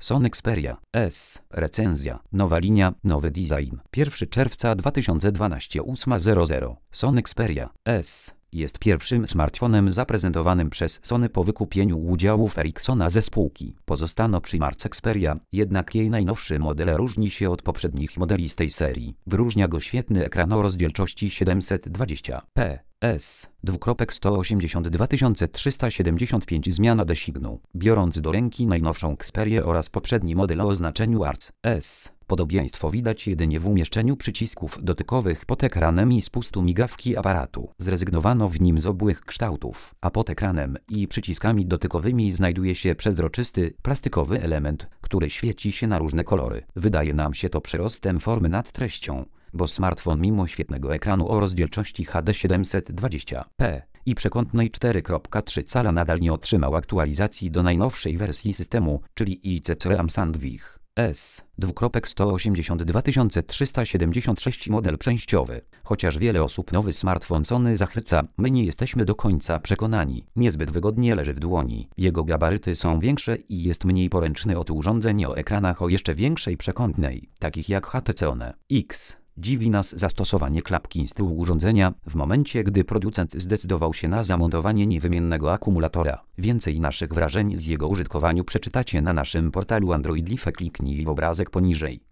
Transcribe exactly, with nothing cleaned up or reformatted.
Sony Xperia S. Recenzja. Nowa linia, nowy design. pierwszego czerwca dwa tysiące dwunastego ósma zero zero. Sony Xperia S. jest pierwszym smartfonem zaprezentowanym przez Sony po wykupieniu udziałów Ericssona ze spółki. Pozostano przy marce Xperia, jednak jej najnowszy model różni się od poprzednich modeli z tej serii. Wyróżnia go świetny ekran o rozdzielczości siedemset dwadzieścia p. S. sto osiemdziesiąt dwa tysiące trzysta siedemdziesiąt pięć zmiana designu. Biorąc do ręki najnowszą Xperię oraz poprzedni model o oznaczeniu A R C S, podobieństwo widać jedynie w umieszczeniu przycisków dotykowych pod ekranem i spustu migawki aparatu. Zrezygnowano w nim z obłych kształtów, a pod ekranem i przyciskami dotykowymi znajduje się przezroczysty, plastikowy element, który świeci się na różne kolory. Wydaje nam się to przyrostem formy nad treścią, bo smartfon mimo świetnego ekranu o rozdzielczości H D siedemset dwadzieścia p i przekątnej cztery przecinek trzy cala nadal nie otrzymał aktualizacji do najnowszej wersji systemu, czyli I C C RAM Sandwich S. sto osiemdziesiąt dwa tysiące trzysta siedemdziesiąt sześć model przejściowy. Chociaż wiele osób nowy smartfon Sony zachwyca, my nie jesteśmy do końca przekonani. Niezbyt wygodnie leży w dłoni. Jego gabaryty są większe i jest mniej poręczny od urządzeń o ekranach o jeszcze większej przekątnej, takich jak H T C One X. Dziwi nas zastosowanie klapki z tyłu urządzenia, w momencie gdy producent zdecydował się na zamontowanie niewymiennego akumulatora. Więcej naszych wrażeń z jego użytkowaniu przeczytacie na naszym portalu Android Life. Kliknij w obrazek poniżej.